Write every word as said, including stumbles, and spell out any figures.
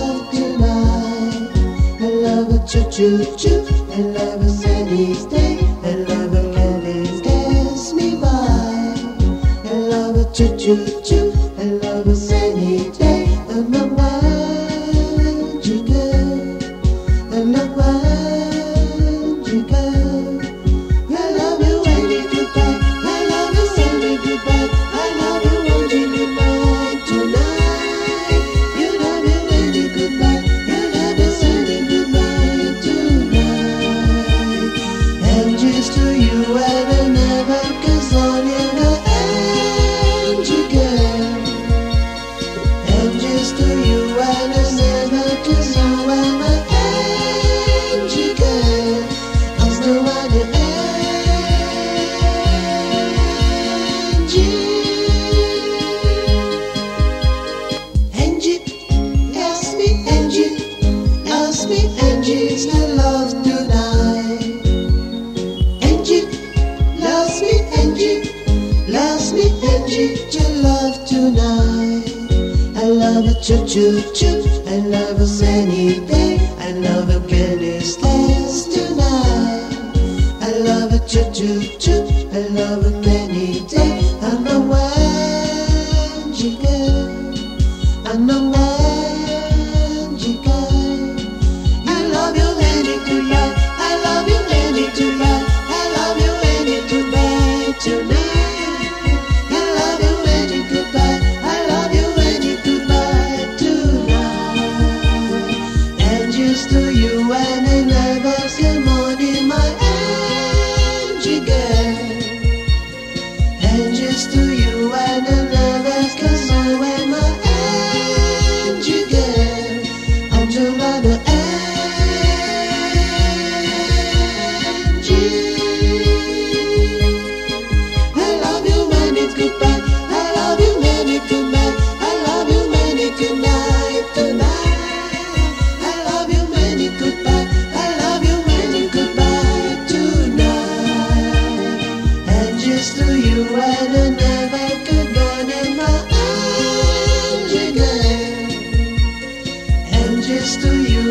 love tonight. I love a choo-choo-choo. I love a sunny day. I love a candy pass me by. I love a choo-choo-choo. I love a sunny day. I'm a magic girl. I'm a magic girl. I love you when you goodbye. I love you sunny goodbye. I love you when you goodbye tonight. You love me when you goodbye. You love me sunny goodbye tonight. And just to you and I never cause on you the angel girl. And just to you and I never cause you are my angel girl. I'm still on the Angie, ask me, Angie, ask me, Angie's my love tonight. Angie, loves me, Angie, loves me, Angie, your love tonight. I love a choo-choo-choo, I love a sunny day, I love a goodness dance tonight. I love a choo-choo-choo, I love a rainy day. I'm a Angie girl. I'm a magic guy. I love you when you goodbye. I love you when you goodbye. I love you when you goodbye tonight. I love you when you goodbye. I love you when you goodbye tonight. And just to you and I never see morning, my angel girl. And just to you and I never cause I wear my angel girl. I'm just like the angel. I love you when it's goodbye. I love you when it's goodbye. I love you when it's goodnight tonight. I love you when it's goodbye. I love you when it's goodbye tonight. And just to you and I never could morning, my angel girl. And just to you